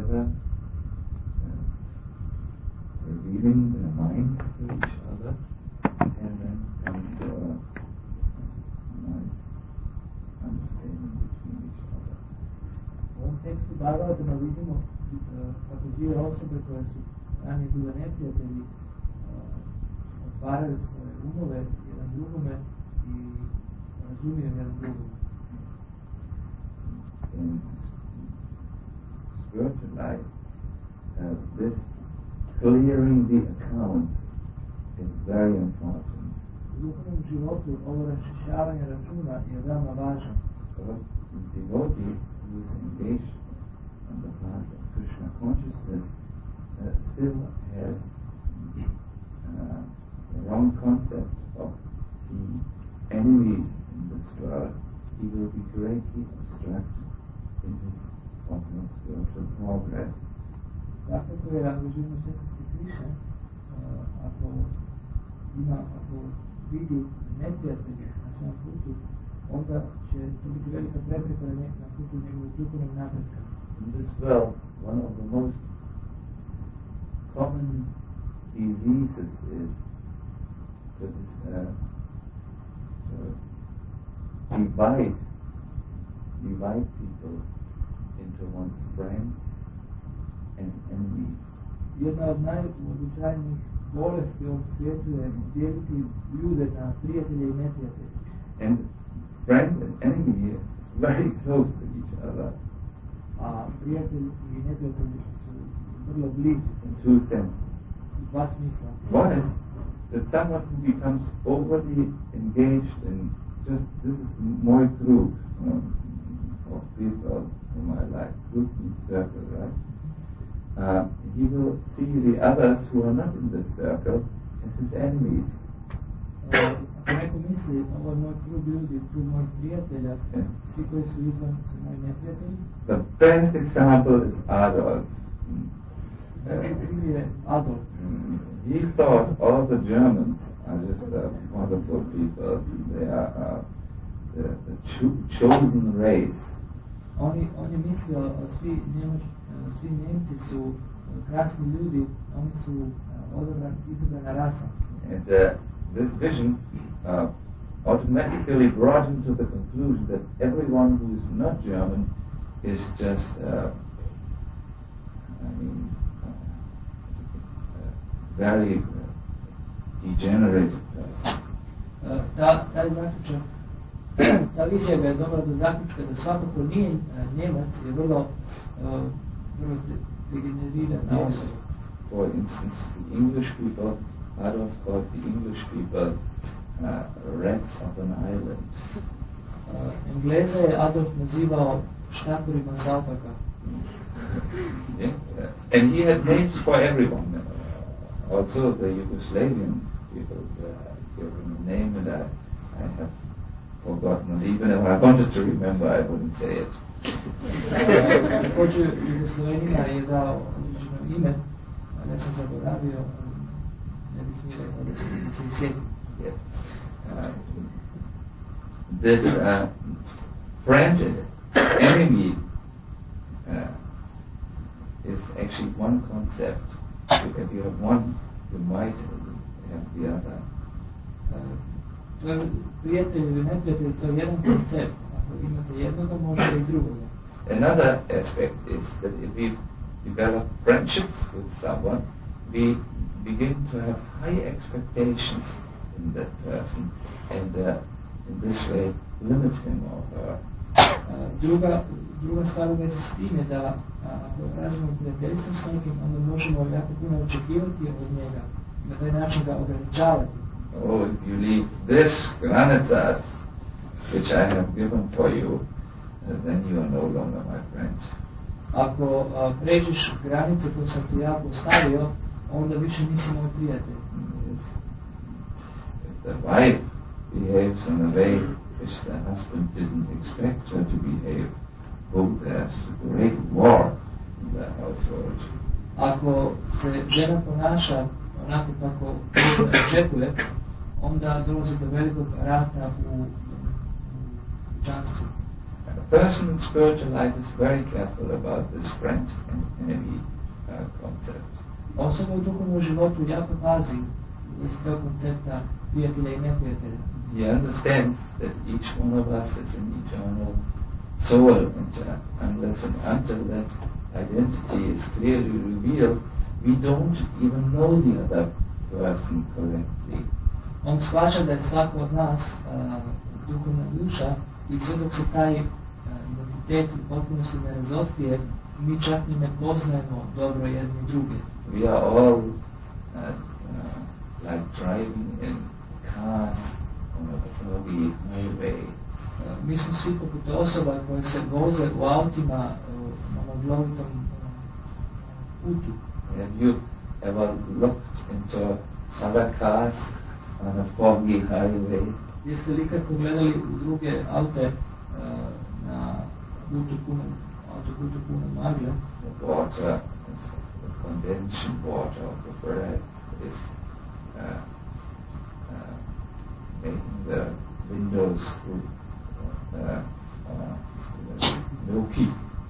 other, revealing their minds to each other, and then coming to a nice understanding between each other. U ovom tekstu Bhagavatama vidimo kako dvije osobe koje su ranije bile neprijatelji otvaraju svoje umove jedan drugome i razumiju jedan drugome. In spiritual life, this clearing the accounts is very important. U duhovnom životu ovo raščišćavanje računa je veoma važno. The devotee who is engaged on the path of Krishna consciousness still has the wrong concept of seeing enemies in this world. He will be greatly obstructed in his spiritual progress. Dakle, ko je angažiran u svjesnosti Krišne, ako vidi neprijatelje na svom putu, onda će to biti velika prepreka na putu njegovog duhovnog napretka. In this world, one of the most common diseases is to divide people into one's friends and enemies. Jedna od najuobičajenijih bolesti u ovom svijetu je dijeliti ljude na prijatelje i neprijatelje. And friend and enemy is very close to each other. A prijatelj i neprijatelji su vrlo blizu. In two senses. U dva smisla. One is that someone who becomes overly engaged in just this is my group of people whom I like, group and circle, right? He will see the others who are not in this circle as his enemies. Ako neko misli, ovo je moj krug ljudi, krug mojih prijatelja, svi koji su izvan su moji neprijatelji. The best example is Adolf. Ili je Adolf. He thought all the Germans are just wonderful people. They are the chosen race. On je mislio, svi Njemci su krasni ljudi, oni su izabrana rasa. And this vision automatically brought him to the conclusion that everyone who is not German is just, very degenerate person. Taj zaključak, ta vizija ga je dovela do zaključka da svako ko nije Njemac je vrlo degenerirana osoba. For instance, the English people, Adolf called the English people rats of an island. Engleze je Adolf nazivao štakorima sa otoka. And he had names for everyone. Also the Yugoslavian people gave him a name, and I have forgotten. Even if I wanted to remember, I wouldn't say it. Također Jugoslavenima je dao određeno ime, ali ja sam zaboravio, ne bih ni rekao da se sjetim. This friend and enemy is actually one concept. If you have one, you might have the other. Prijatelj ili neprijatelj, to je jedan koncept. Ako imate jednoga, možete i drugoga. Another aspect is that if we develop friendships with someone, we begin to have high expectations in that person, and in this way limit him or her. Druga stvar u vezi s tim je da ako razvijemo prijateljstvo s nekim, onda možemo jako puno očekivati od njega i na taj način ga ograničavati. Oh, if you leave this granicas which I have given for you, then you are no longer my friend. Ako pređeš granice koje sam ti ja postavio, onda više nisi moj prijatelj. If the wife behaves in a way which the husband didn't expect her to behave, there's a great war in the household. Ako se žena ponaša onako kako očekuje, onda dolazi do velikog rata u kućanstvu. person in spiritual life is very careful about this friend and enemy concept. Osoba u duhovnom životu jako pazi iz tog koncepta prijatelja i neprijatelja. He understands that each one of us is an eternal soul, and unless and until that identity is clearly revealed, we don't even know the other person correctly. On shvaća da je svako od nas duhovna duša i sve dok se taj identitet u potpunosti ne razotkrije, mi čak ni ne poznajemo dobro jedni druge. We are all like driving in cars on a foggy highway. Mi smo svi poput osoba koje se voze u autima na maglovitom putu. Have you ever looked into other cars on a foggy highway? Jeste li ikad pogledali u druge aute na autoputu puno magle? The water, the condensation water of the breath is making the windows milky.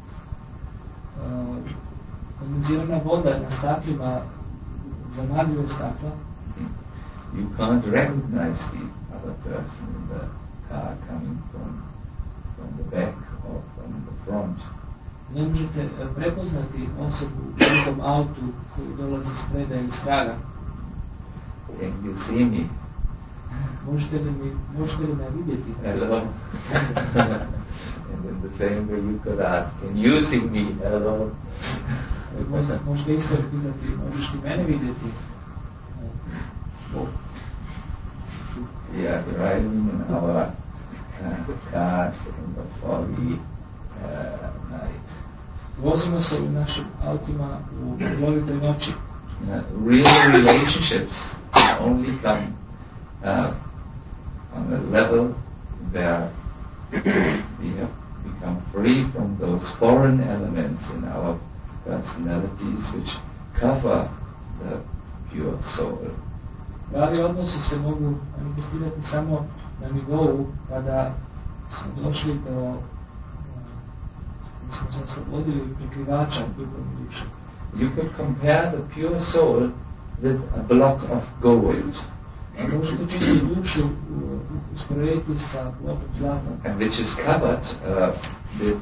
Kondenzirana voda na staklima zamagljuje stakla. You can't recognize the other person in the car coming from the back or from the front. Ne možete prepoznati osobu u drugom autu koji dolazi s preda ili s kraga. Can you see me? Možete li me vidjeti? Hello. And in the same way you could ask, can you see me? Hello. Možete isto pitati, možeš ti mene vidjeti? We are driving in our cars in the foggy night. Vozimo se u našim autima u maglovitoj noći. Real relationships only come on a level where we have become free from those foreign elements in our personalities which cover the pure soul. Pravi odnosi se mogu manifestirati samo na nivou kada smo došli do da smo se oslobodili prekrivača duhovne duše. You could compare the pure soul with a block of gold. Možete čistu dušu usporediti sa blokom zlata. And which is covered with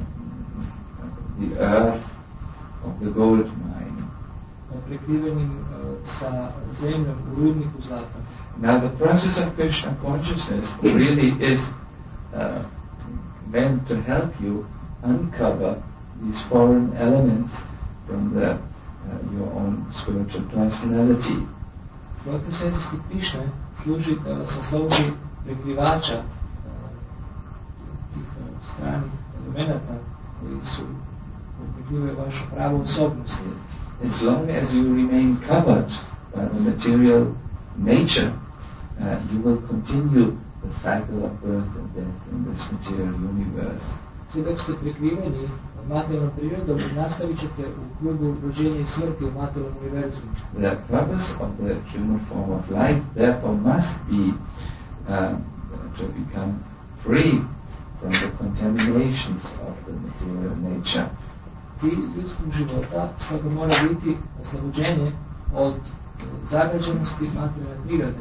the earth of the gold mine. Prekrivenim sa zemljom u rudniku zlata. Now the process of Krishna consciousness really is meant to help you uncover these foreign elements from your own spiritual personality. Proces svjesnosti Krišne služi da vas oslobodi prekrivača tih stranih elemenata koji su prekrivaju vašu pravu osobnost. As long as you remain covered by the material nature, you will continue the cycle of birth and death in this material universe. Sve dok ste prekriveni materijalnom prirodom, nastavit ćete u krugu rođenja i smrti u materijalnom univerzumu. The purpose of the human form of life therefore must be to become free from the contaminations of the material nature. Cilj ljudskog života stoga mora biti oslobođenje od zagađenosti materijalne prirode.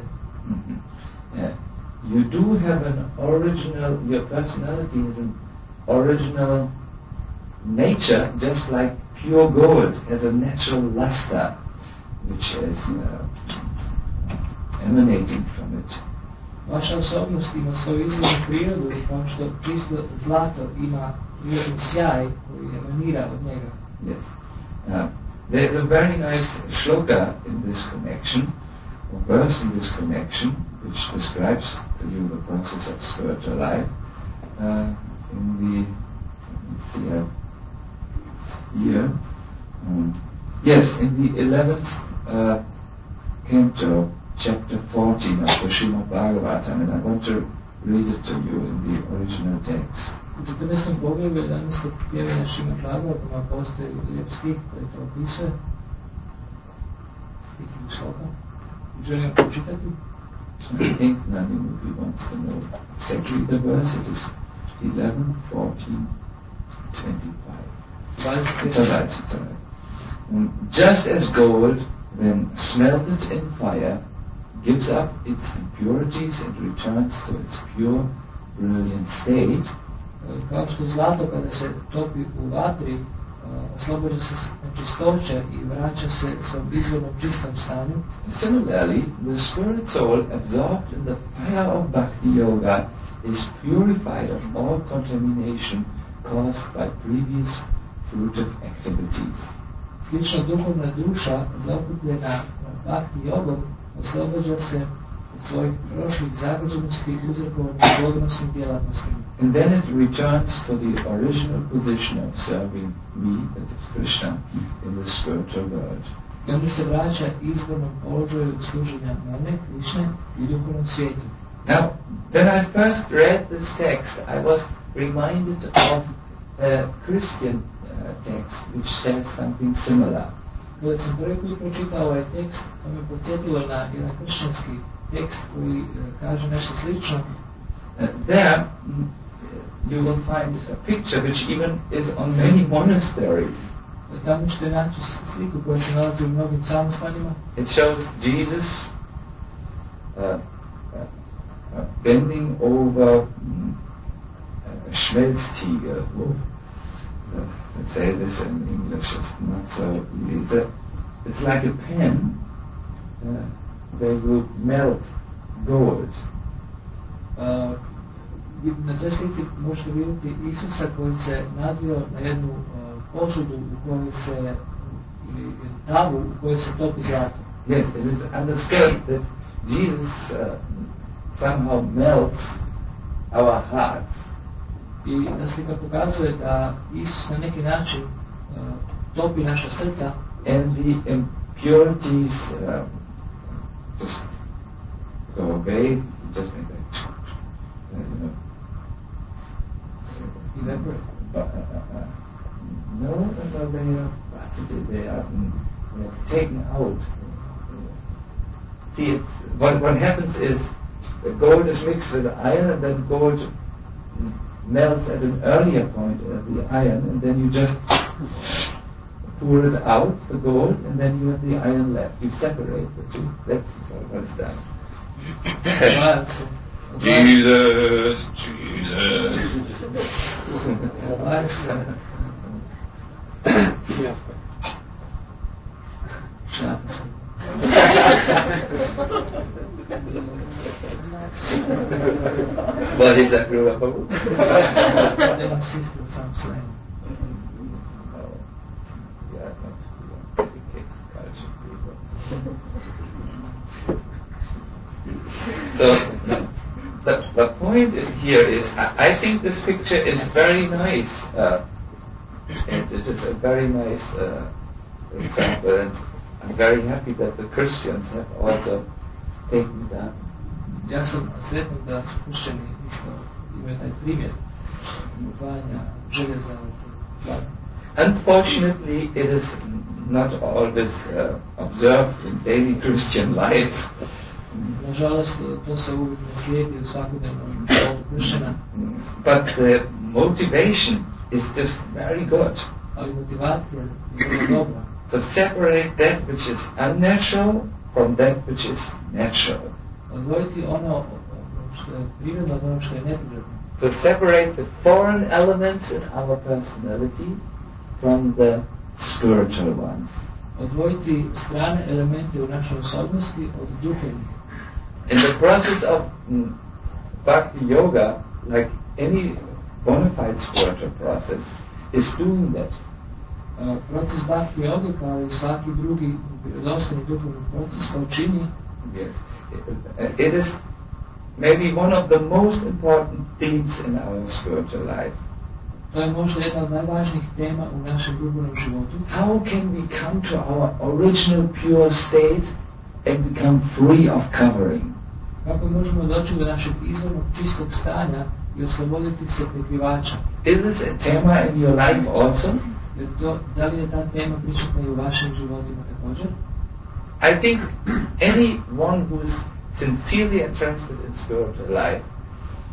You do have an original, your personality is an original nature, just like pure gold has a natural luster which is emanating from it. Vaša osobnost ima svoju izvornu prirodu, kao što čisto zlato ima prirodni sjaj koji emanira od njega. Yes. There is a very nice shloka in this connection, or verse in this connection, which describes to you the process of spiritual life. Let me see here. Yes, in the 11th canto, chapter 14 of the Srimad Bhagavatam, and I want to read it to you in the original text. U 14. poglavlju 11. pjevanja Srimad Bhagavatama postoji lijep stih koji to opisuje. Stih ili šloka. Želim pročitati. I think Nandi Muki wants to know exactly the verse. It is 11, 14, 25. It's alright. Just as gold, when smelted in fire, gives up its impurities and returns to its pure, brilliant state, kao što zlato kada se topi u vatri, oslobađa se nečistoće i vraća se svom izvornom čistom stanju. Similarly, the spirit soul absorbed in the fire of Bhakti Yoga is purified of all contamination caused by previous fruitive activities. Slično duhovna duša zaokupljena Bhakti Yogom oslobađa se od svojih prošlih zagađenosti uzrokovanih plodnosnim djelatnostima. And then it returns to the original position of serving me, that is Krishna, in the spiritual world. I onda se vraća izvornom položaju služenja mene, Krišne, i duhovnom svijetu. Now, when I first read this text, I was reminded of a Christian text which says something similar. Kada sam prvi put pročitao ovaj tekst, to me podsjetilo na jedan kršćanski tekst koji kaže nešto slično. There you will find a picture which even is on many monasteries. Tamo ćete naći sliku koja se nalazi u mnogim samostanima. It shows Jesus bending over a Schmelztiegel. To say this in English is not so easy. It's like a pen where you melt gold. Na toj slici možete vidjeti Isusa koji se nadvio na jednu posudu u kojoj se, ili tavu u kojoj se topi zlato. Yes, it is understood that Jesus somehow melts our hearts. I ta slika pokazuje da Isus na neki način topi naša srca. And the impurities just go away, just make that, Evaporate. No, they are taken out. See, what happens is the gold is mixed with iron, and then gold melts at an earlier point of the iron, and then you just pour it out, the gold, and then you have the iron left. You separate the two. That's what's done. Jesus, Jesus. What is that rule about? They insist on some slang. We are not educated culture people. So the point here is, I think this picture is very nice, and it is a very nice example, and I'm very happy that the Christians have also taken it up. Ja sam sretan da su kršćani isto imaju taj primjer odvajanja željeza od zlata. Unfortunately, it is not always observed in daily Christian life. Nažalost, to se uvijek ne slijedi u svakodnevnom životu kršćana. But the motivation is just very good. Ali motivacija je vrlo dobra. To separate that which is unnatural from that which is natural. Odvojiti ono što je prirodno od ono što je neprirodno. To separate the foreign elements in our personality from the spiritual ones. Odvojiti strane elemente u našoj osobnosti od duhovnih. In the process of Bhakti Yoga, like any bona fide spiritual process, is doing that. Proces Bhakti Yoga, kao i svaki drugi dostojni duhovni proces, kao čini. Yes. It is maybe one of the most important themes in our spiritual life. To je možda jedna od najvažnijih tema u našem duhovnom životu. How can we come to our original pure state and become free of covering? Kako možemo doći do našeg izvornog čistog stanja i osloboditi se prikrivača? Is this a tema in your life also? Da li je ta tema prisutna i u vašim životima također? I think anyone who is sincerely interested in spiritual life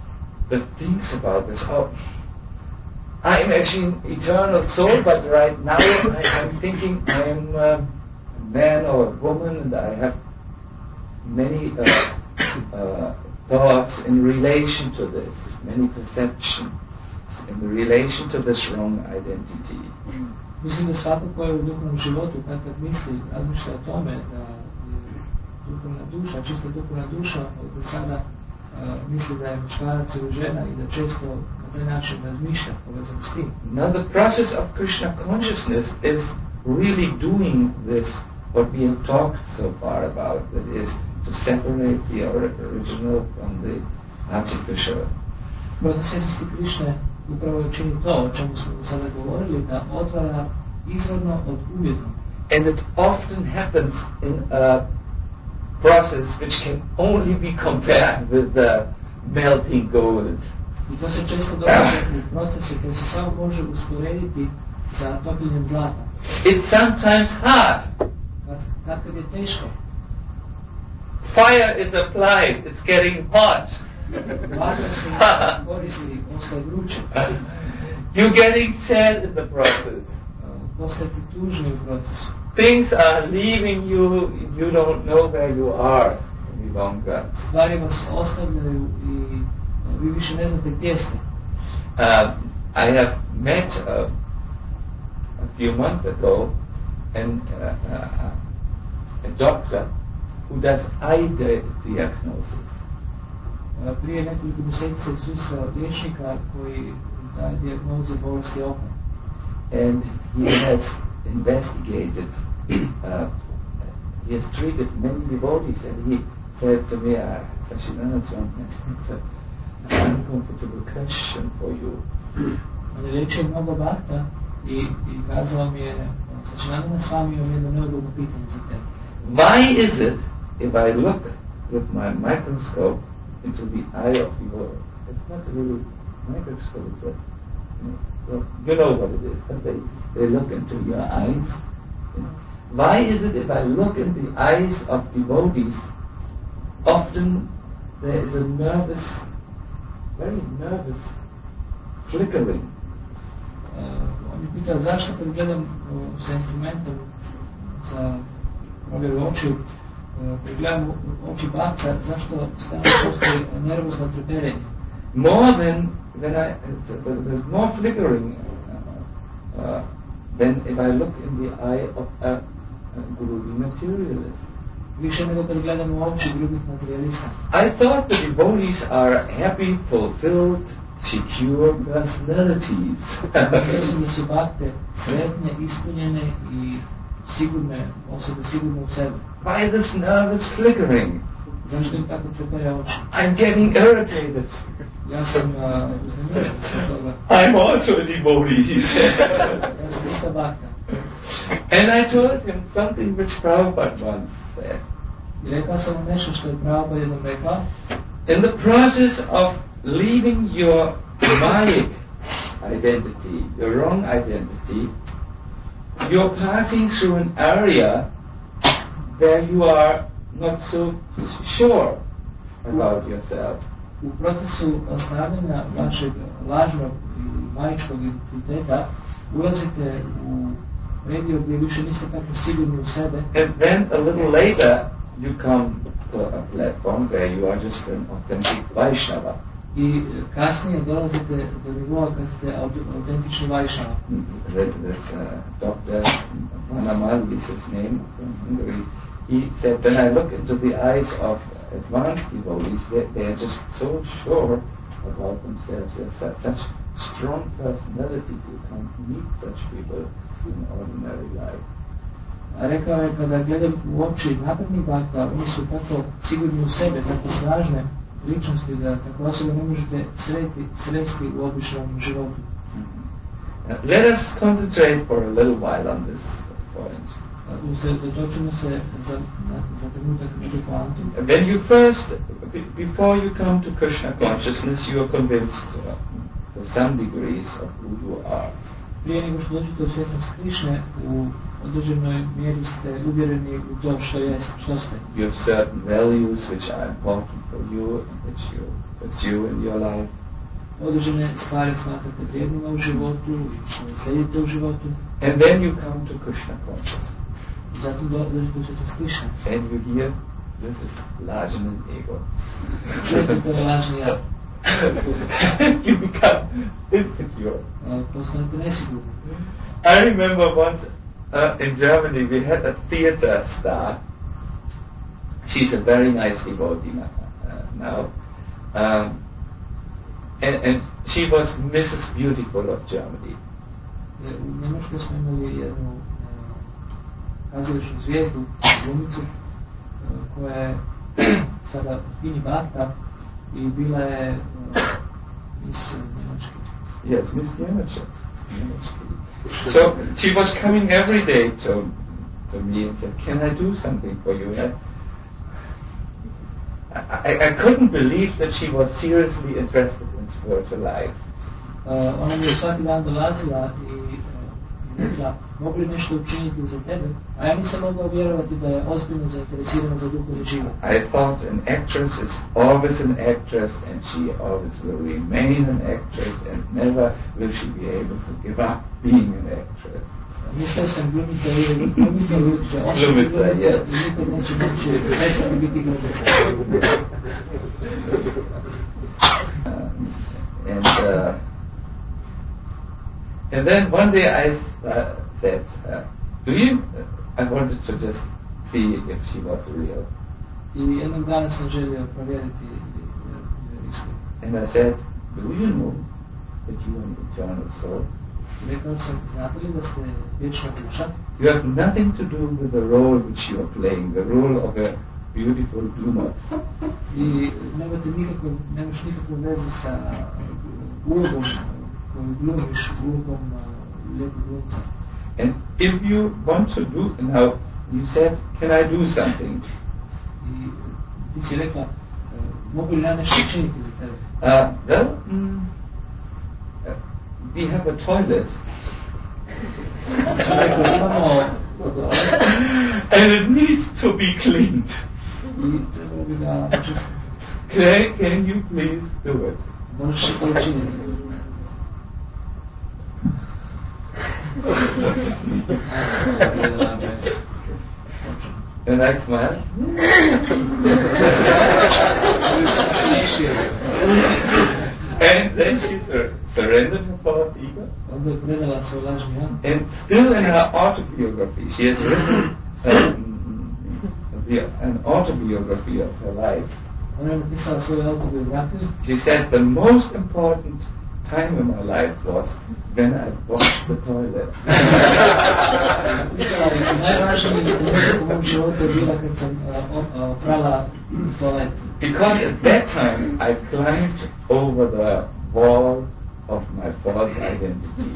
that thinks about this. Oh, I'm actually an eternal soul, but right now I'm thinking I'm a man or a woman, and I have many thoughts in relation to this, many perceptions in relation to this wrong identity. Mislim da svako ko je u duhovnom životu, kad misli, razmišlja o tome da je duhovna duša, čista duhovna duša, da sada misli da je muškarac ili žena i da često na taj način razmišlja povezano s tim. Now the process of Krishna consciousness is really doing this, what we have talked so far about, that is to separate the original from the artificial. Proces svjesnosti Krišne upravo čini to o čemu smo sada govorili, da otvara izvorno od umjetnog. And it often happens in a process which can only be compared with the melting gold. I to se često događa u procesu koji se samo može usporediti sa topljenjem zlata. It's sometimes hard. Kad je teško. Fire is applied, it's getting hot. Vatra se koristi, postaje vruće. You're getting sad in the process. Postajete tužni u procesu. Things are leaving you, you don't know where you are any longer. Stvari vas ostavljaju i vi više ne znate gdje ste. I have met a few months ago a doctor who does eye diagnosis. Prije nekoliko mjeseci se susreo liječnika koji daje dijagnoze bolesti oka. And he has investigated, he has treated many devotees, and he said to me, Sachinanda Swami, an uncomfortable question for you. On je liječio mnogo bhakta i kazao mi je, Sachinanda Swami imam jedno neugodno pitanje za tebe. Why is it if I look with my microscope into the eye of the world? It's not a little microscope, it's a, you know what it is, they look into your eyes. Why is it if I look in the eyes of devotees, often there is a nervous, very nervous flickering? On je pitao zašto kad gledam sa instrumentom za provjeru očiju, kad gledam oči bhakta, zašto stalno postoji nervozno treperenje? More than there's more flickering than if I look in the eye of a groovy materialist. Više nego kad gledam u oči grubih materialista. I thought the devotees are happy, fulfilled, secure personalities. Mislio sam da su bhakte sretne, ispunjene i sigurne osobe, sigurne u sebi. Why this nervous flickering? Zašto im tako trepere oči? I'm getting irritated. Ja sam uznemiren od toga. I'm also a devotee, he said. Ja sam isto bhakta. And I told him something which Prabhupada once said. I rekao sam mu nešto što je Prabhupada jednom rekao. In the process of leaving your Mayic identity, your wrong identity, you're passing through an area where you are not so sure about yourself. U procesu ostavljanja vašeg lažnog i majičkog identiteta ulazite u regiju gdje više niste tako sigurni u sebe. And then a little later you come to a platform where you are just an authentic Vaishnava. I kasnije dolazite do nivoa kad ste autentični Vaishnava. This Dr. Vanamal is his name from Hungary. He said, when I look into the eyes of advanced devotees, they are just so sure about themselves. They're such strong personalities, you can't meet such people in ordinary life. A rekao je, kada gledam u oči naprednih bhakta, oni su tako sigurni u sebe, tako snažne ličnosti da tako osobe ne možete sresti u običnom životu. Let us concentrate for a little while on this point. Usredotočimo se za trenutak na tu poantu. When you first, before you come to Krishna consciousness, you are convinced to some degrees of who you are. Prije nego što dođete u svjesnost Krišne, u određenoj mjeri ste uvjereni u to što ste. You have certain values which are important for you and which you pursue in your life. određene stvari smatrate vrijednima u životu i koje slijedite u životu. And then you come to Krishna consciousness. I zatim dođete se s Krishna. And you hear, this is larger than ego. Čujete to je lažni ja. You become insecure. Postanete nesigurni. I remember once in Germany we had a theater star. She's a very nice devotee now. And she was Mrs. Beautiful of Germany. U Njemačkoj smo imali jednu kazališnu zvijezdu, glumicu, koja je sada fini bata i bila je Miss Njemački. Yes, Miss Njemački. So she was coming every day to me and said, "Can I do something for you?" I couldn't believe that she was seriously interested in spiritual life. Ona mi je svaki dan dolazila i rekla, mogu li nešto učiniti za tebe? A ja nisam mogao vjerovati da je ozbiljno zainteresirana za duhovni život. I thought an actress is always an actress and she always will remain an actress and never will she be able to give up being an actress. Mislio sam glumica ili glumica uvijek će ostati glumica i nikad neće moći prestati biti glumica. And then one day I said, I wanted to just see if she was real. I jednog dana sam želio provjeriti iskreno. And I said, do you know that you are an eternal soul? Rekao sam, znate li da ste vječna duša? You have nothing to do with the role which you are playing, the role of a beautiful glumas. I nemaš nikakvu veze sa ulogom koju glumiš, ulogom lijepog glumca. And if you want to do, now you said, can I do something? I ti si rekla, mogu li ja nešto učiniti za tebe? Well, we have a toilet. And it needs to be cleaned. Can you please do it? And I smiled. And then she surrendered her false ego. And still in her autobiography, she has written an autobiography of her life. She said the most important time in my life was when I washed the toilet. Because at that time I climbed over the wall of my false identity.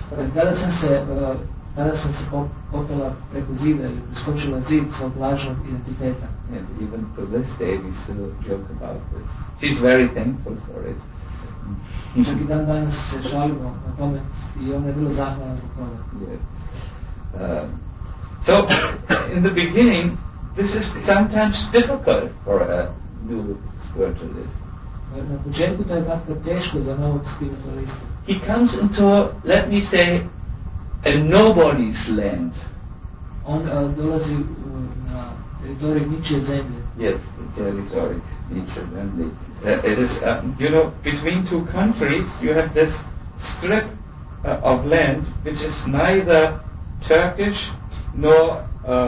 Tada sam se potala preko zida ili preskočila zid svog lažnog identiteta. And even to this day we still joke about this. She's very thankful for it. Čak i dan danas se šalimo na tome i ona je vrlo zahvalna zbog toga. Yes. So, in the beginning, this is sometimes difficult for a new spiritualist. Na početku to je tako teško za novog spiritualista. He comes into, let me say, a nobody's land. On dolazi na teritorij ničije zemlje. Yes, the territory ničije zemlje. It is, between two countries you have this strip of land which is neither Turkish nor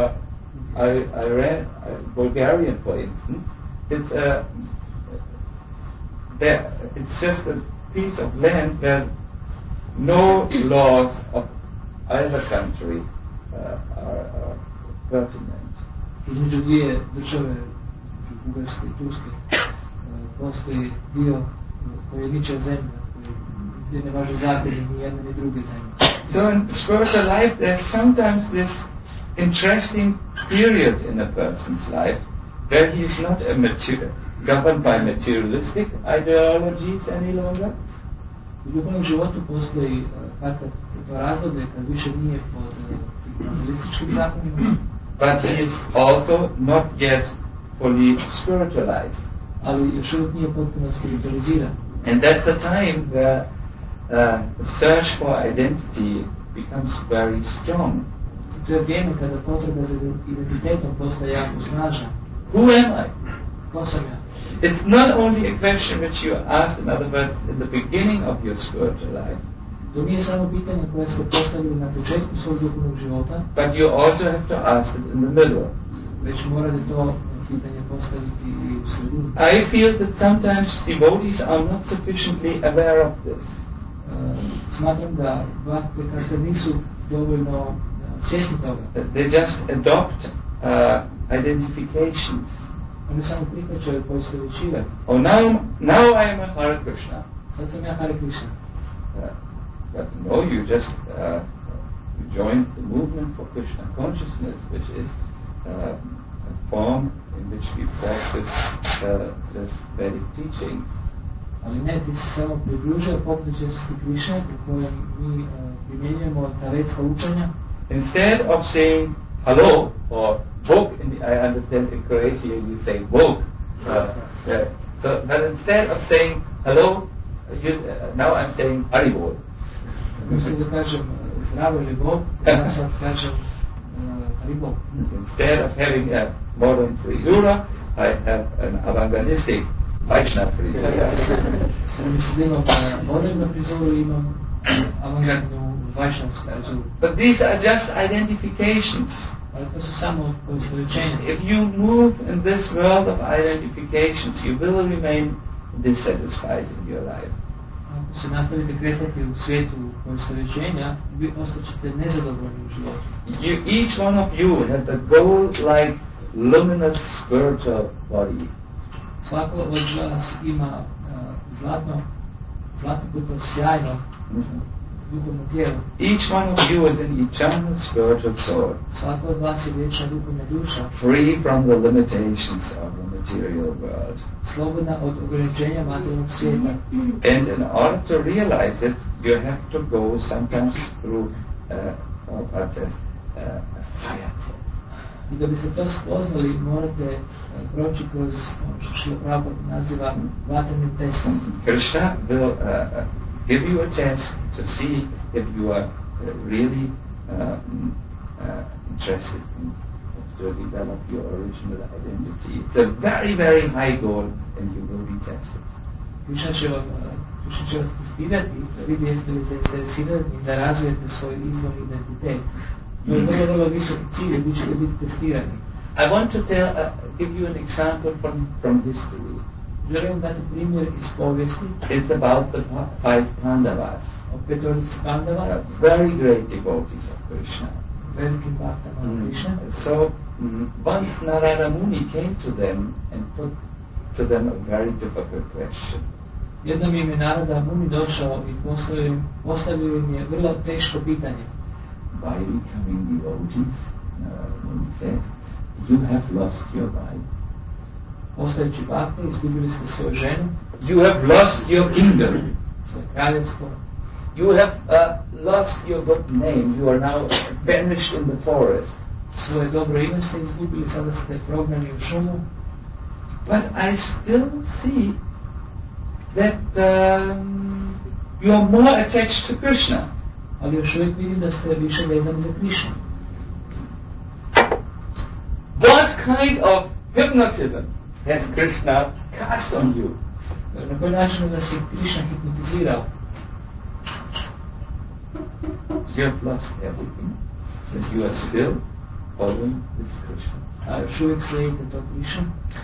Iran, Bulgarian, for instance. It's just a piece of land where no laws of either country are pertinent. Između dvije države, Bugarske i Turske, postoji dio koji je ničija zemlja, gdje ne važe zakoni ni jedne ni druge zemlje. So in spiritual life there's sometimes this interesting period in a person's life where he is not governed by materialistic ideologies any longer. U duhovnom životu postoji to razdoblje kad više nije pod materialističkim zakonima. But he is also not yet fully spiritualized. Ali još uvijek nije potpuno spiritualiziran. And that's a time where the search for identity becomes very strong. To je vrijeme kada potreba za identitetom postaje jako snažna. Who am I? Ko sam ja? It's not only a question which you asked, in other words, in the beginning of your spiritual life. To nije samo pitanje koje ste postavili na početku svog duhovnog života, but you also have to ask it in the middle. već morate to pitanje postaviti i u sredini. I feel that sometimes devotees are not sufficiently aware of this. Smatram da bhakte kakve nisu dovoljno svjesni toga. They just adopt identifications. Oni samo prihvaćaju poistovjećivanje. Oh, now I am a Hare Krishna. Sad sam ja Hare Krishna. But no, you just you joined the movement for Krishna consciousness, which is a form in which we practice this Vedic teaching. Ali ne, ti si samo pridružio pokretu čestosti Krišne u kojem mi primjenjujemo ta vedska učenja. Instead of saying hello or Bog, I understand in Croatia you say Bog. But instead of saying hello, now I'm saying Haribol. Mislim da kažem zdravo ili Bog, ja sad kažem Haribol. Instead of having a modern frisura, I have an avant-gardistic Vaishnava frisura. Mislim da imam modernu frizuru i imam avangardnu vajšnavsku frizuru. But these are just identifications. Ali to su samo poistovjećenja. If you move in this world of identifications, you will remain dissatisfied in your life. Ako se nastavite kretati u svijetu poistovjećenja, vi ostaćete nezadovoljni u životu. Each one of you has a gold-like, luminous spiritual body. Svako od vas ima zlatno sjajno duhovno tijelo. Each one of you is an eternal spiritual soul. Svako od vas je vječna duhovna duša. Free from the limitations of the material world. Slobodna od ograničenja materijalnog svijeta. And in order to realize it, you have to go sometimes through a fire test. I da biste to spoznali, morate proći kroz ono što Šrila Prabhupada naziva vatrenim testom. Krishna will give you a test to see if you are really interested to develop your original identity. It's a very, very high goal and you will be tested. Krishna će vas testirati, da vidi jeste li zainteresirani da razvijete svoj izvorni identitet. To je vrlo, vrlo visoki cilj i vi ćete biti testirani. I want to give you an example from history. Želim dati primjer iz povijesti. It's about the 5 Pandavas. O petorici Pandava. Very great devotees of Krishna. Velikim bhaktama Krishna. So once Narada Muni came to them and put to them a very difficult question. Jednom im je Narada Muni došao i postavio im je vrlo teško pitanje. By becoming devotees, Narada Muni said, you have lost your wife. Postajući bhakte, izgubili ste svoju ženu. You have lost your kingdom. Svoje kraljevstvo. You have lost your good name. You are now banished in the forest. Svoje dobro ime ste izgubili, sada ste prognani u šumu. But I still see that you are more attached to Krishna. Ali još uvijek vidim da ste više vezani za Krishna. What kind of hypnotism has Krishna cast on you? Na koji način da si Krishna hipnotizirao? You have lost everything, since you are still following this Krishna. A još uvijek slijedite to Krishna.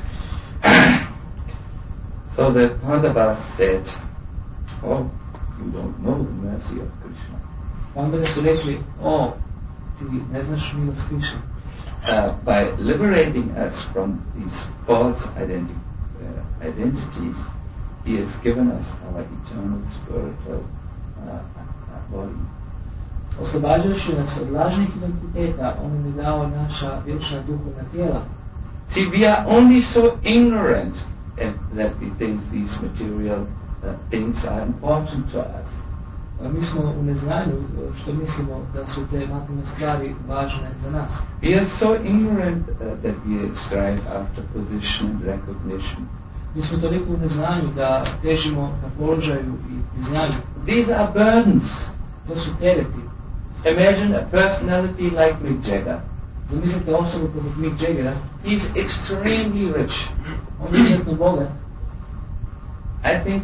So the Pandavas said, oh, you don't know the mercy of Krishna. Pandave su rekli, ti ne znaš milost Krishna. By liberating us from these false identities, He has given us our eternal spiritual body. Oslobađajući nas od lažnih identiteta, On nam je dao naša vječna duhovna tijela. See, we are only so ignorant that we think these material things are important to us. Mi smo u neznanju što mislimo da su te materijalne stvari važne za nas. We are so ignorant that we strive after position and recognition. Mi smo toliko u neznanju da težimo ka položaju i priznanju. These are burdens. To su tereti. Imagine a personality like Mick Jagger. Zamislite osobu poput Mick Jaggera. He's extremely rich. On je izuzetno bogat. I think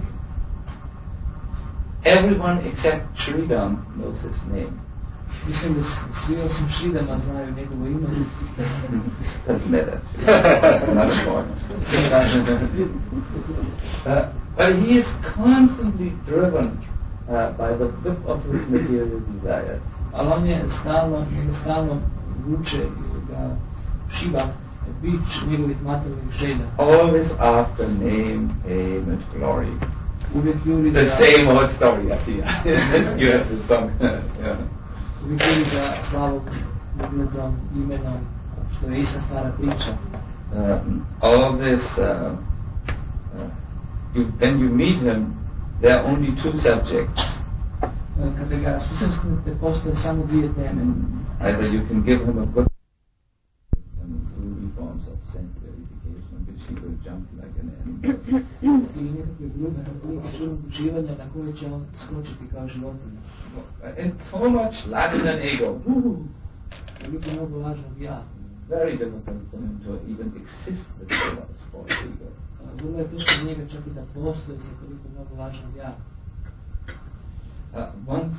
everyone except Sridham knows his name. Mislim da svi osim Šridama znaju njegovo ime. Doesn't matter. Not important. But he is constantly driven by the whip of his material desires. Ali on je stalno vuče ili ga šiba bić njegovih materijalnih želja. Always after name, fame and glory. Uvijek juri The same old story, I see. You have the song. Yeah. Uvijek juri za slavu, ugledom, imenom, što je ista stara priča. Always, when you meet him, there are only two subjects. Kada ga susretnete, postoje samo dvije teme. Either you can give him a good some groovy forms of sense verification, which he will jump like an animal. Ili nekakve grupe čunog uživanja na koje će on skočiti kao životinja. And so much love and ego. Toliko mnogo lažnog ja. Very difficult for him to even exist with so much false ego. Vrlo je teško za njega čak i da postoji sa toliko mnogo lažnog ja. Once,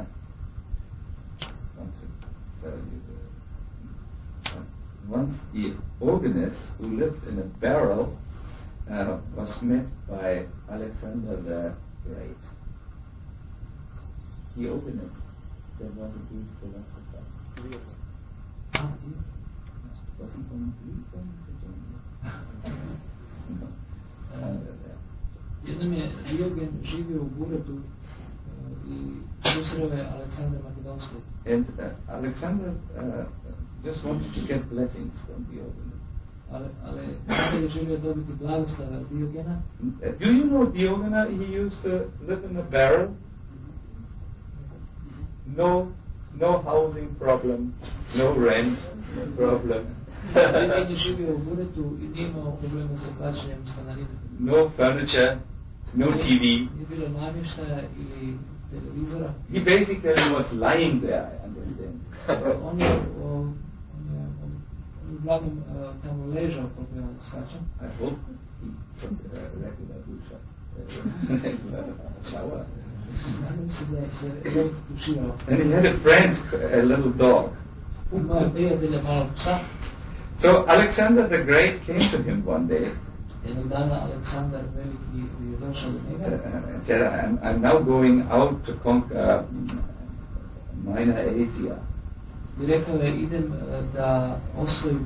want to tell you this. Once the organist who lived in a barrel was met by Alexander the Great. The organist, there was a Greek philosopher. Was he from Greece or Jednom je Diogen živio u Buretu i susreo je Aleksandra Makedonskog. And Alexander just wanted to get blessings from Diogenes. Aleksandar je želio dobiti blagoslove od Diogena. Do you know Diogenes? He used to live in a barrel. No housing problem, no rent problem. Diogen je živio u Buretu i nije imao problema sa plaćanjem stanarine. No furniture, no TV. Nije bilo namještaja ili televizora. He basically was lying there, I understand. On je uglavnom tamo ležao, kako ja shvaćam. I hope he took a regular regular shower. Nadam se da se redovito tuširao. And he had a friend, a little dog. Imao je prijatelja malog psa. So Alexander the Great came to him one day. Jednog dana Aleksandar Veliki je došao do njega. And said, I'm now going out to conquer Minor Asia. I rekao je, idem da osvojim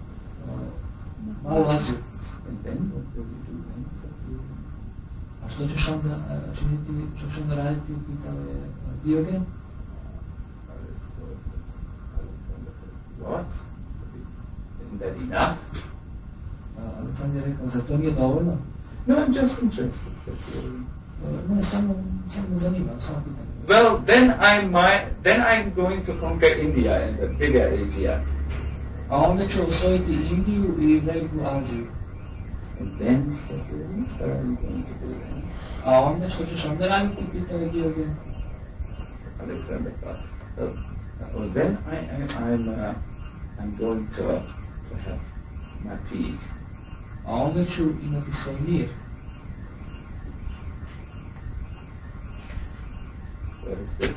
Malu Aziju. And then what will you do then? A što ćeš onda činiti, što ćeš onda raditi, pitao je Diogen. Alexander said, what? Isn't that enough? Aleksandar je rekao, za to nije dovoljno? No, I'm just interested. Ne, samo me zanima, samo pitanje. Well, then I'm going to conquer India and the bigger Asia. A onda ću osvojiti Indiju i Veliku Aziju. And then, what are you going to do then? A onda što ćeš onda raditi, pitao je Diogen. Alexander thought, well then I'm going to have my peace. A onda ću imati svoj mir. What is this?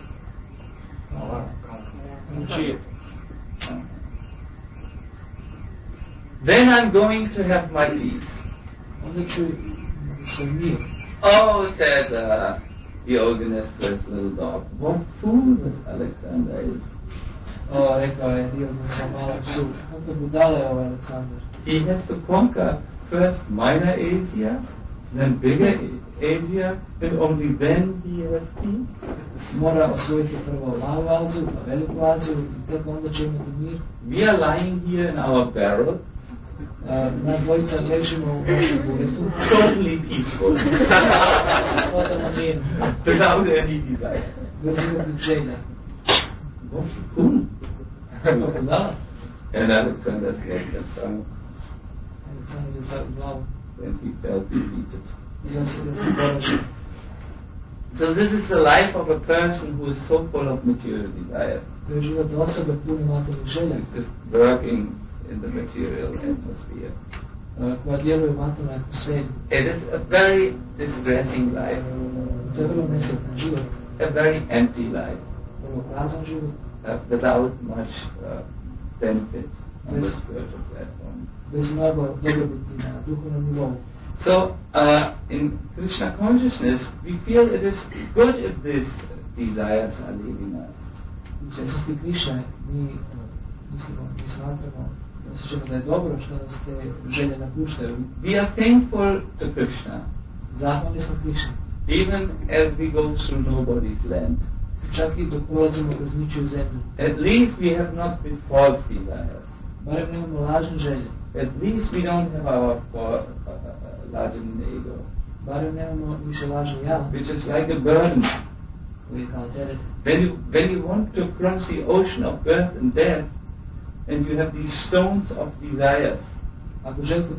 Then I'm going to have my peace. Onda ću imati svoj mir. Oh, said the organist to his little dog, what fool this Alexander is. Rekao je Diogen sa malom psu, kako budala je ovaj Aleksandar. He has to conquer first Minor Asia, then bigger Asia, and only then he has peace. Mora osvojiti prvo Malu Aziju, pa Veliku Aziju i tek onda će imati mir. We are lying here in our barrel, Na dvojica ležimo u našem buretu. totally peaceful, Totalno mir, without any desire. bez ikakvih želja. What fool? Kako budala? And Alexander said, yes, Aleksandar je za glavu. when he felt defeated. I da se poražen. So this is the life of a person who is so full of material desires. To je život osobe pune materijalnih želja. He's just working in the material atmosphere. Koja djeluje u materijalnoj atmosferi. It is a very distressing life. To je vrlo nesretan život. A very empty life. Vrlo prazan život. Without much benefit on the spiritual platform. Bez mnogo dobrobiti na duhovnom nivou. So, in Krishna consciousness, we feel it is good if these desires are leaving us. U svjesnosti Krišne mi smatramo, osjećamo da je dobro što nas te želje napuštaju. We are thankful to Krishna. Zahvalni smo Krišni. Even as we go through nobody's land. Čak i dok prolazimo kroz ničiju zemlju. At least we have not the false desires. Barem nemamo lažne želje. At least we don't have our larger ego. Barem nemamo više lažne ja. Which is like a burden. Koji je kao teret. When you want to cross the ocean of birth and death, and you have these stones of desires Ako želite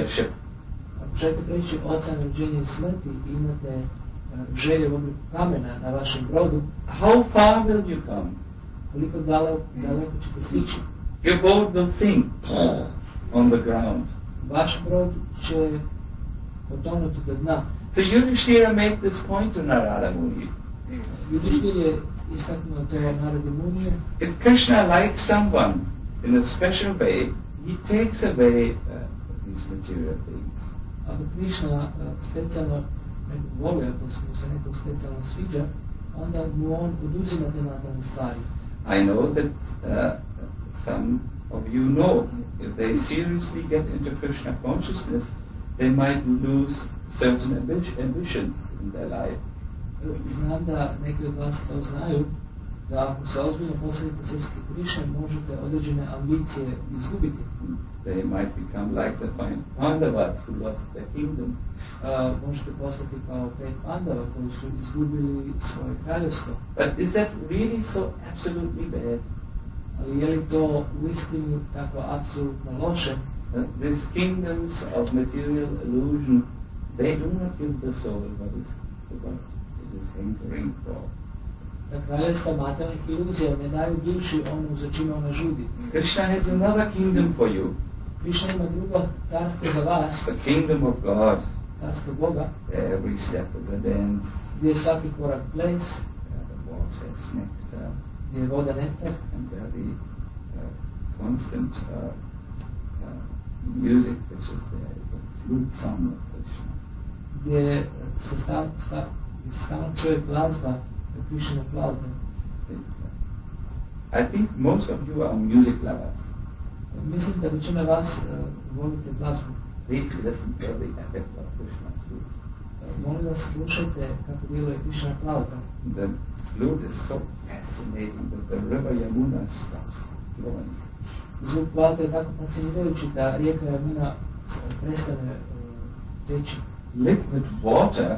preći ocean rođenja i smrti i imate želje u obliku kamena na vašem brodu, how far will you come? Koliko daleko ćete stići? Your boat will sink on the ground. Vaš brod će potonuti do dna. So Yudhishthira made this point to Narada Muni. Yudhishthira je istaknuo to Naradi Muniju. If Krishna likes someone in a special way, he takes away these material things. Ako Krishna specijalno voli, ako mu se neko specijalno sviđa, onda mu on oduzima te materijalne stvari. I know that some of you know, if they seriously get into Krishna consciousness, they might lose certain ambitions in their life. Znam da neki od vas to znaju, da ako se ozbiljno posvetite svijesti Krišne, možete određene ambicije izgubiti. They might become like the Pandavas who lost their kingdom. Možete postati kao 5 Pandava koji su izgubili svoje kraljevstvo. But is that really so absolutely bad? Ali je li to uistinu tako apsolutno loše? These kingdoms of material illusion, they do not give the soul what it is hankering for. Da kraljevstva materijalnih iluzija ne daju duši ono za čime ona žudi. Krishna has another kingdom for you. Krishna ima drugo carstvo za vas. The kingdom of God. Carstvo Boga. Every step is a dance. Gdje je svaki korak ples. The water is nectar. Gdje je voda nektar. And there the constant music which is there, the flute song of Krishna. Gdje se stalno čuje glazba Krishna flaute. I think most of you are music lovers. Mislim da većina vas volite glazbu. Please listen to the effect of Krishna's flute. Molim vas, slušajte kako djeluje Krishna flauta. The flute is so fascinating that the river Yamuna stops flowing. Zvuk flaute je tako fascinirajući da rijeka Yamuna prestane teći. Liquid water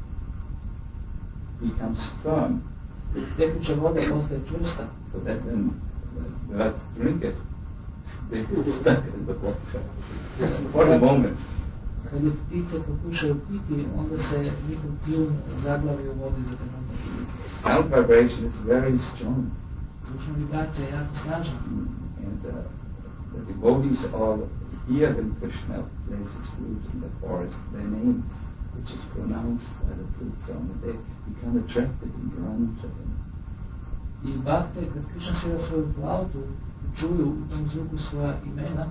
becomes firm. Tekuća voda postaje čvrsta. So that when the birds drink it, they get stuck in the water for a moment. Kad je ptice pokušaju piti, onda se njihov kljun zaglavi u vodi za trenutak. Sound vibration is very strong. Zvučna vibracija je jako snažna. And the devotees all hear when Krishna plays his flute in the forest, their names, which is pronounced by the flute song, and they become attracted and run to him. I bakte, kad Krishna svira svoju flautu, čuju u tom zvuku svoja imena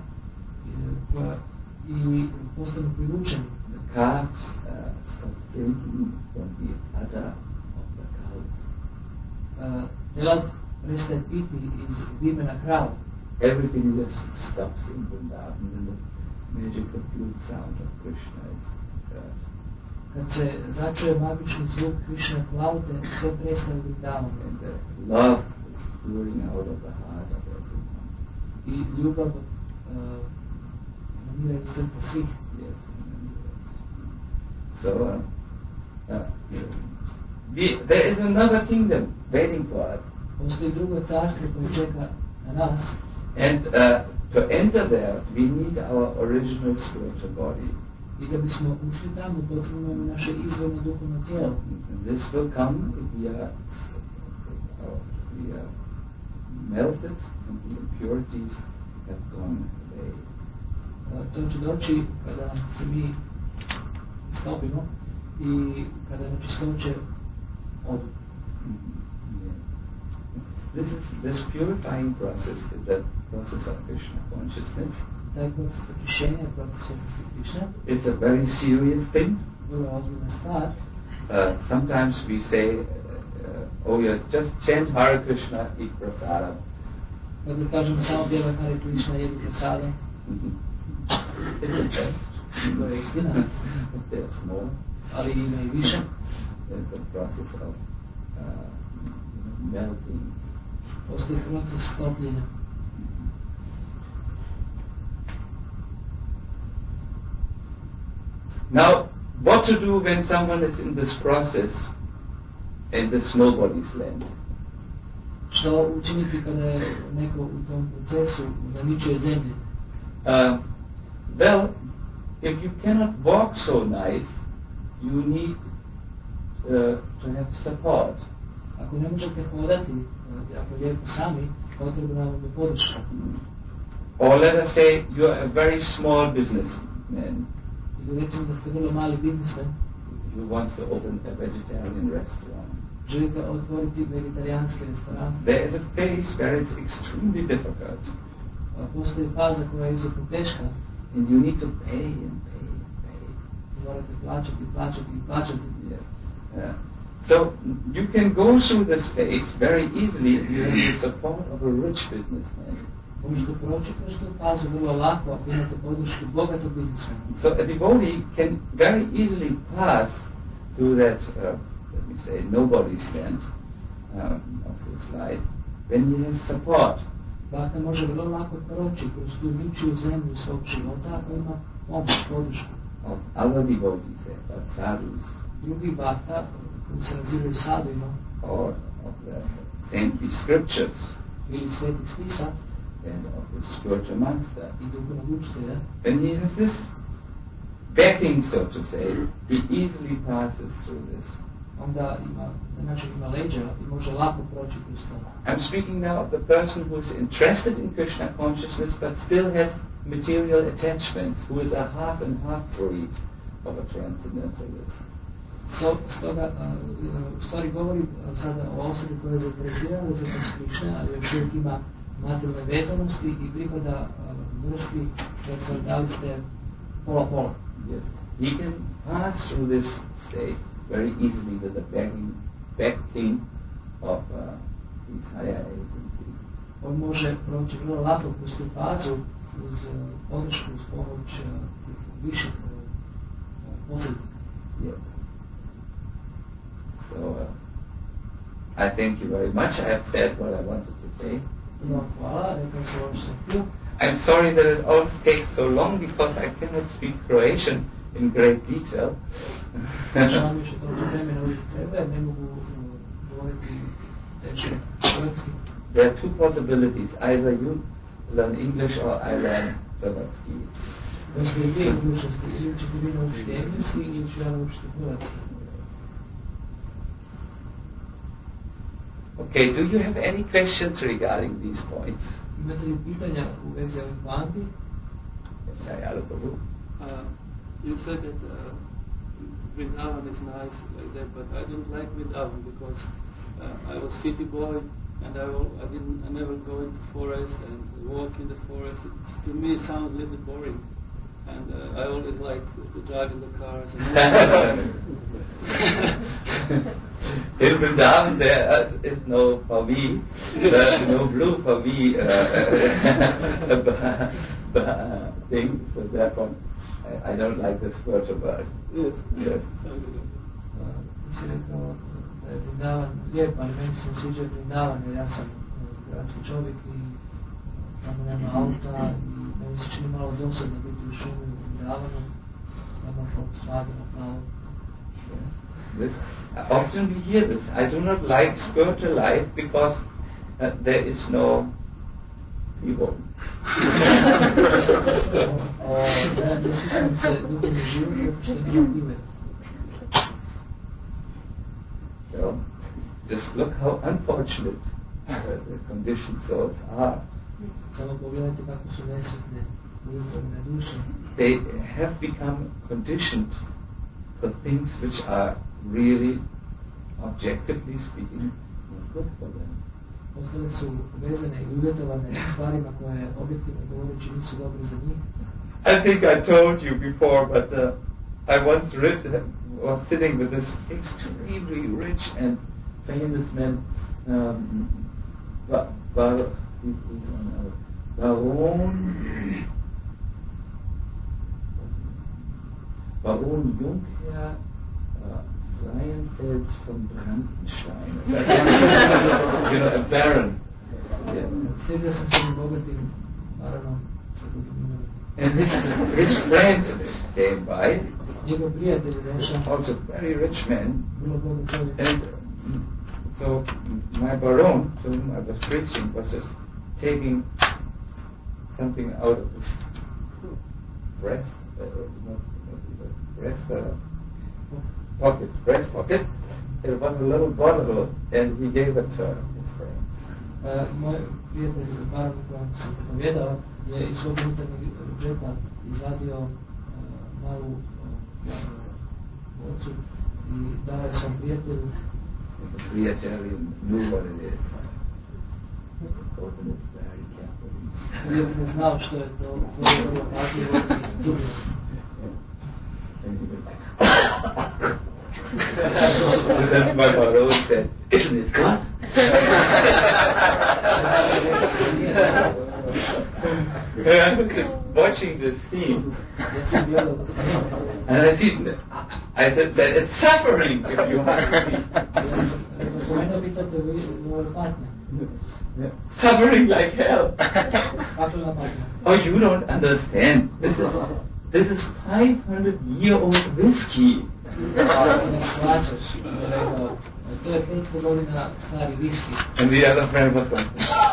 i postanu privučeni. The calves stop drinking from the udder of the cows. Telad prestaje piti iz vimena krava. Everything just stops in Vrindavan, and the magical flute sound of Krishna is heard. Kad se začuje magični zvuk Krishna flaute, sve prestaje u Vrindavanu. And the love is pouring out of the heart of everyone. I ljubav emanira iz srca svih. Yes. So, there is another kingdom waiting for us. Postoji drugo carstvo koje čeka na nas. And to enter there, we need our original spiritual body. I da bismo ušli tamo, potrebno je naše izvorno duhovno tijelo. This will come if we are melted and the impurities have gone away. To će doći kada se mi istopimo i kada nečistoće odu. This purifying process is the process of Krishna consciousness. Taj proces očišćenja je proces svjesnosti Krishna. It's a very serious thing. Vrlo ozbiljna stvar. Sometimes we say, oh yeah, just chant Hare Krishna, eat prasadam. Dakle, kažemo samo pjevaj Hare Krishna, jedi prasadam. It's a jest. To je istina. There's more. Ali ima i više. There's the process of melting. Postoji proces topljenja. Now, what to do when someone is in this process and there's nobody's land? Što učiniti kada je neko u tom procesu na ničoj zemlji? Well, if you cannot walk so nice, you need to have support. Ako ne možete hodati, ako lijepo sami, potrebna vam je podrška. Or let us say you are a very small businessman. Ili recimo da ste vrlo mali biznismen. You want to open a vegetarian restaurant. Želite otvoriti vegetarijanski restoran. There is a phase where it's extremely difficult. Postoji faza koja je izuzetno teška. And you need to pay and pay and pay. Morate plaćati i plaćati. Yeah. So you can go through this phase very easily if you have the support of a rich businessman. Možete proći kroz tu fazu vrlo lako ako imate podršku bogatog biznismena. So a devotee can very easily pass through that, let me say, nobody's land of his life when he has support. Bhakta može vrlo lako proći kroz tu ničiju zemlju svog života ako ima pomoć, podršku. Of other devotees, but sadhus. Drugi bhakta koji se nazivaju sadhuima. Or of the saintly scriptures. Ili svetih spisa. And of the spiritual master. I duhovnog učitelja. When he has this backing, so to say, he easily passes through this. Onda ima leđa i može lako proći kroz to. I'm speaking now of the person who is interested in Krishna consciousness but still has material attachments, who is a half and half breed of a transcendentalist. Stoga, u stvari govori sada o osobi koja je zainteresirana za Krishna, ali još uvijek ima materijalne vezanosti i pripada vrsti transcendentaliste pola-pola. Yes. He can pass through this state very easily with the backing of these higher agencies. On može proći vrlo lako kroz tu fazu uz podršku, uz pomoć tih viših posrednika. Yes. So, I thank you very much. I have said what I wanted to say. Hvala, rekao sam ovo što sam htio. I'm sorry that it always takes so long because I cannot speak Croatian in great detail. Žalim što toliko vremena uvijek treba, ne mogu govoriti teče hrvatski. There are two possibilities. Either you learn English or I learn Hrvatski. Postoje dvije mogućnosti. Ili ćete vi naučiti engleski ili ću ja naučiti hrvatski. Okay, do you have any questions regarding these points? Imate li pitanja u vezi ovih pointi? You said that Vrindavan is nice like that, but I don't like Vrindavan because I was city boy and I never go into forest and walk in the forest. To me it sounds a little boring, and I always like to drive in the cars. In Vrindavan there is no for me, no blue for me thing, so therefore I don't like this spiritual world. Yes. Yes. Ti si rekao da je Vrindavan lijep, ali meni se ne sviđa Vrindavan jer ja sam gradski čovjek i tamo nema auta i meni se čini malo dosadno biti u šumi u Vrindavanu, nema tog svadana plavo. Often we hear this. I do not like spiritual life because there is no people. So, just look how unfortunate the conditioned souls are. They have become conditioned for things which are really, objectively speaking, not good for them. Ostale su vezane i uvjetovane stvarima koje objektivno govoreći nisu dobre za njih. I think I told you before, but I once was sitting with this extremely rich and famous man, Baron Juncker Freienfels von Brandenstein. You know, a baron. And his friend came by, also a very rich man. And so my baron, to whom I was preaching, was just taking something out of his breast pocket. It was a little bottle, and he gave it to his friend. Moj prijatelj, baron kojem sam propovjedao, je iz svog unutarnjeg džepa izvadio malu bocu i dao je svom prijatelju. The prijatelj knew what it is. Opened it very carefully. Prijatelj znao što je to, to je vrlo pažljivo i ciljno. And then my baron said, "Isn't it good?" I was just watching this scene, and I said, "It's suffering if you have to be." Suffering like hell. Oh, you don't understand. This is 500-year-old whiskey. And the other friend was going,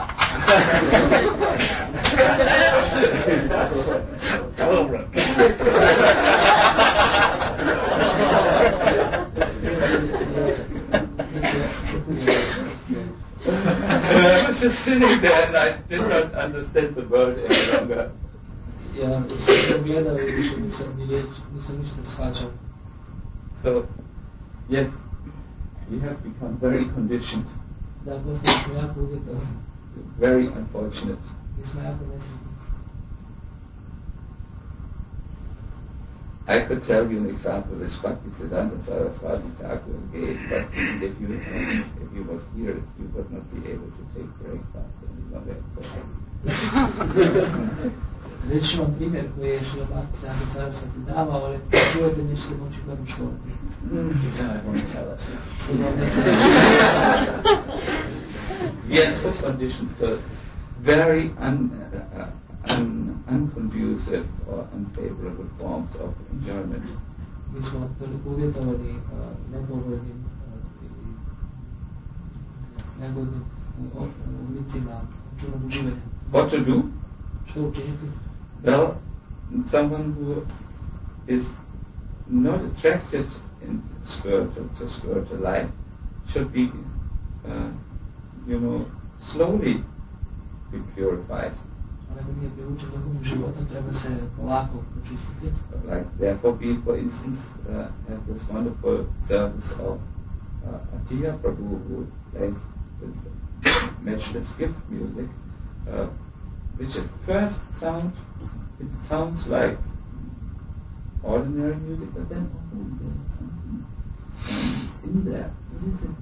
I was just sitting there and I did not understand the word any longer. So, yes, we have become very conditioned. Very unfortunate. I could tell you an example which Bhaktisiddhanta Saraswati Thakur gave, but if you would hear it, you would not be able to take breakfast any longer. Reći ću vam primjer koji je Šrila Bhaktisiddhanta Saraswati davao, ali čujete nećete moći dobro školati. We are so conditioned for very unconducive or unfavorable forms of enjoyment. Mi smo toliko uvjetovani nepovoljnim oblicima čunog uživanja. What to do? Što učiniti? Well, someone who is not attracted in spiritual life should be, slowly be purified. Like therefore we, for instance, have this wonderful service of Atiya Prabhu who plays with matchless gift music, which at first sounds like ordinary music, but then there's something in there. What is it?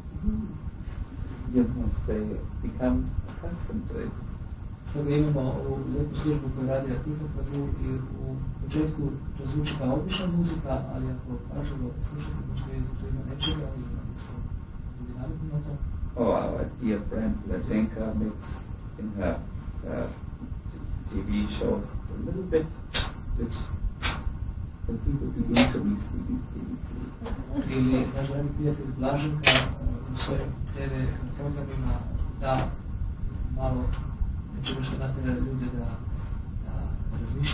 They become accustomed to it. Stoga imamo ovu lijepu službu koju radi Atiya Prabhu i u početku to zvuči kao obična muzika, ali ako pažljivo slušate možete vidjeti to ima nečega i imate se ljudi naviknu na to. Oh, our dear friend Lajenka makes in her TV shows a little bit which the people begin to be sleepy. I naš dragi prijatelj Blaženka u svojim TV programima da malo nečega što natjera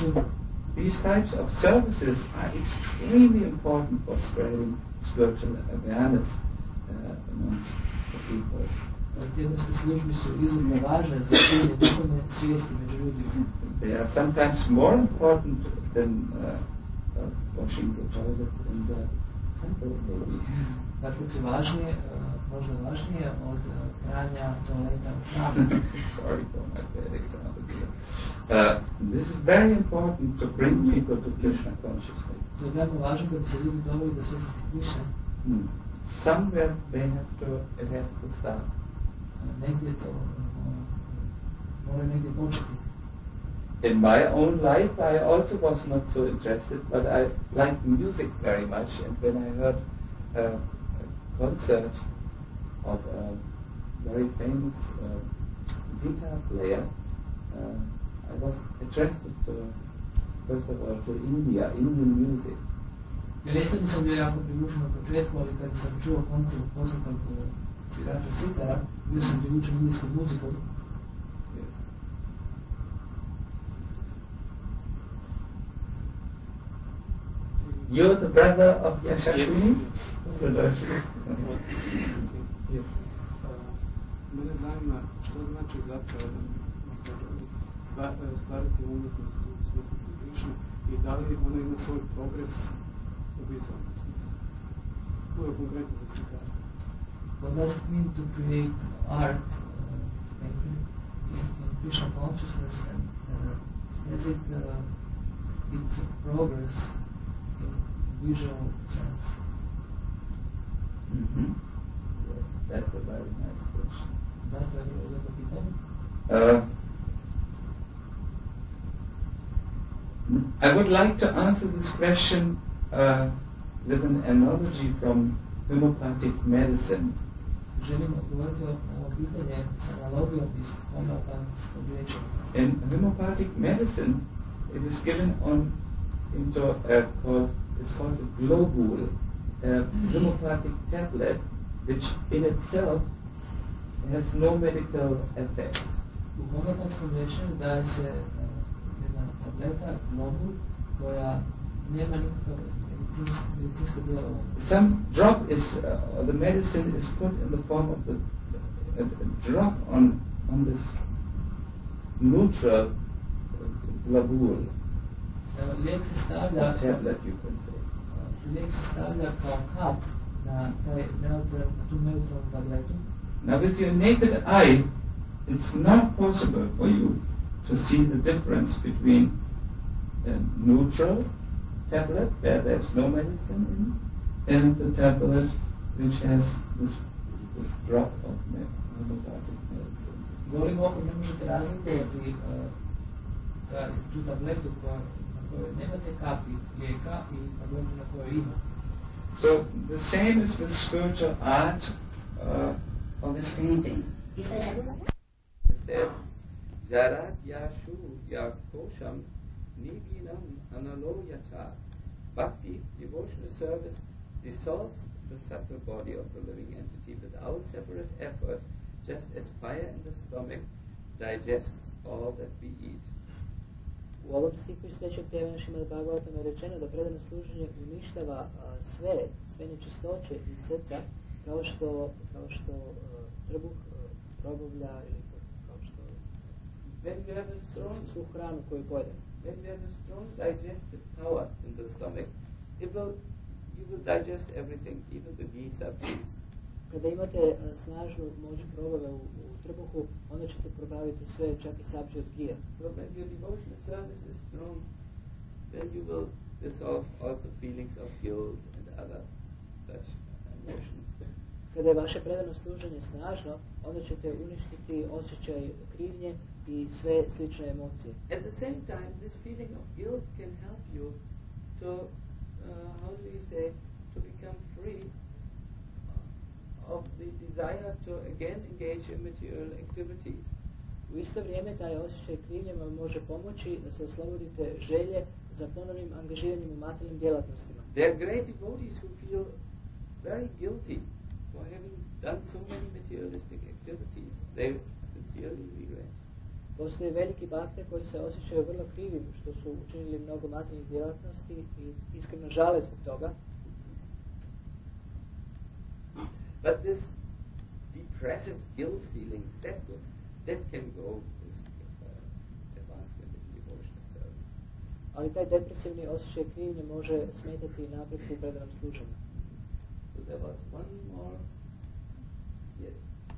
these types of services are extremely important for spreading spiritual awareness amongst the people. Te vrste službi su izuzetno važne za širenje duhovne svijesti među ljudima. They are sometimes more important than washing the toilets in the temple, maybe. Dakle, su važnije, možda važnije od pranja toaleta u hramu. Sorry for my bad example here. This is very important to bring people to Krishna consciousness. To je veoma važno da bi se ljudi doveli do svjesnosti Krishne. Somewhere it has to start. Negdje to mora negdje početi. In my own life, I also was not so interested, but I liked music very much. And when I heard a concert of a very famous guitar player, I was attracted to, first of all, to Indian music. Ja isto nisam bio jako privučen na početku, ali kad sam čuo koncert poznatog svirača sitara, bio sam privučen indijskom muzikom. Yes. You're the brother of Yashashwini? Yes. Mene zanima što znači zapravo stvarati umjetnost u svjesnosti Krišne i da li ona ima svoj progres u vizualnom smislu. To je konkretno za slikare. What does it mean to create art in Krishna consciousness, and has it its progress in visual sense? Mm-hmm. Yes, that's a very nice question. Da, to je vrlo lepo pitanje. I would like to answer this question with an analogy from homeopathic medicine. Želim odgovoriti ovo pitanje s analogijom iz homeopatskog liječenja. In homeopathic medicine, it is given into it's called a globule, a homeopathic tablet, which in itself has no medical effect. U homeopatskom liječenju daje se jedna tableta, globul, koja nema nikakav medicinsko djelovanje. Some drop the medicine is put in the form of a drop on this neutral globule. Lijek se stavlja, tablet, you can say. Lijek se stavlja kao kap na tu neutralnu tabletu. Now with your naked eye, it's not possible for you to see the difference between a neutral tablet, where there's no medicine in, and the tablet which has this drop of homeopathic medicine. Golim okom ne možete razlikovati tu tabletu na kojoj nemate kapi lijeka i tabletu na kojoj ima. So the same is with spiritual art or with painting. Said, Jarat Yashu Yakosham Nibinam Analoyata. Bhakti, devotional service, dissolves the subtle body of the living entity without separate effort, just as fire in the stomach digests all that we eat. U ovom stihu iz trećeg pjevanja Šrimad Bhagavatam je rečeno da predano služenje uništava sve nečistoće iz srca, kao što trbuh probavlja ili kao što svu hranu koju pojedemo. When you have a strong digestive power in the stomach, you will digest everything, even the ghee sabji. Kada imate snažnu moć probave u trbuhu, onda ćete probaviti sve, čak i sabji od gija. So when your devotional service is strong, then you will dissolve also feelings of guilt and other such emotions. Kada je vaše predano služenje snažno, onda ćete uništiti osjećaj krivnje i sve slične emocije. At the same time, this feeling of guilt can help you to, how do you say, to become free of the desire to again engage in material activities. U isto vrijeme taj osjećaj krivnje vam može pomoći da se oslobodite želje za ponovnim angažiranjem u materijalnim djelatnostima. There are great devotees who feel very guilty for having done so many materialistic activities. They sincerely regret. Postoje veliki bakte koji se osjećaju vrlo krivim što su učinili mnogo materijalnih djelatnosti i iskreno žale zbog toga. But this depressive guilt feeling, that can go with advancement in devotional service. Ali taj depresivni osjećaj krivnje može smetati napretku u predanom služenju. So there was one more. Yes.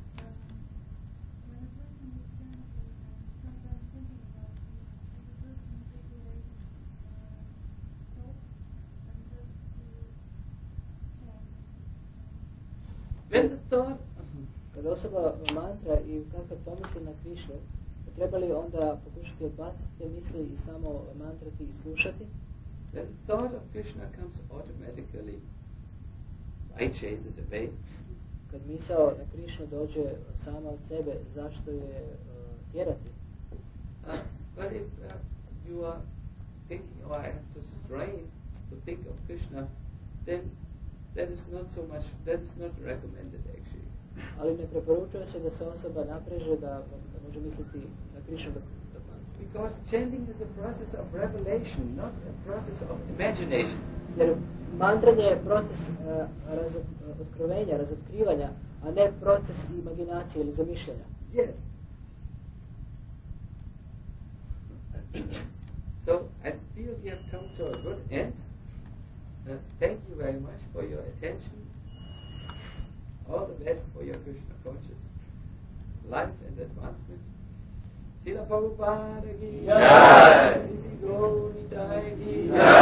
When the thought, Kada osoba mantra i kad pomisli na Krišnu, treba li onda pokušati odbaciti te misli i samo mantrati i slušati? when the thought of Krishna comes automatically, I chase it away. Kad misao na Krišnu dođe sama od sebe, zašto je tjerati? But if you are thinking, oh, I have to strain to think of Krishna, then that is not recommended actually. Ali ne preporučuje se da se osoba napreže da može misliti na Krišnu dok mantra. Because chanting is a process of revelation, not a process of imagination. Jer mantranje je proces otkrovenja, razotkrivanja, a ne proces imaginacije ili zamišljanja. Yes. So I feel we have come to a good end. Thank you very much for your attention. All the best for your Krishna conscious life and advancement. Srila Prabhupada ki jai. Sisi Gauri Nitai ki jai.